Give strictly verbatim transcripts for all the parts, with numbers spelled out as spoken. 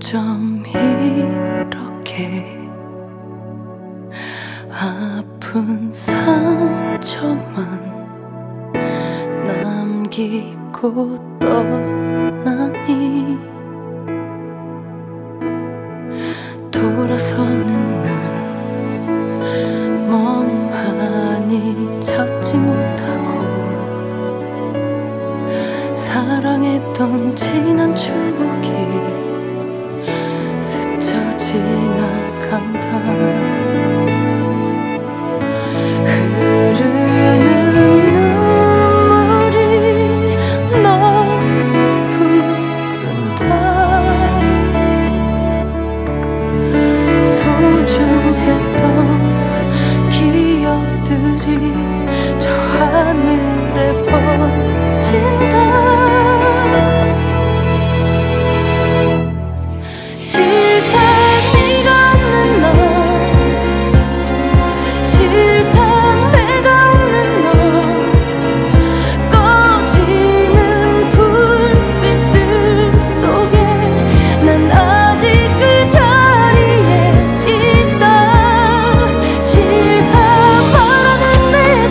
어쩜 이렇게 아픈 상처만 남기고 떠나니. 돌아서는 날 멍하니 잡지 못하고 사랑했던 지난 추억이 스쳐 지나간다. 흐르는 눈물이 널 부른다. 소중했던 기억들이 저 하늘에 번진다. 싫다 네가 없는 너, 싫다 내가 없는 너. 꺼지는 불빛들 속에 난 아직 그 자리에 있다. 싫다 바라는 내가,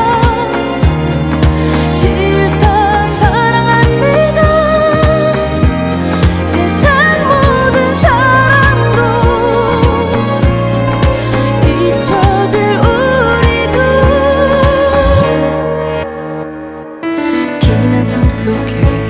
싫다 사랑한 내가. 세상 모든 사랑도 잊혀질 우리도. 긴 한숨 속에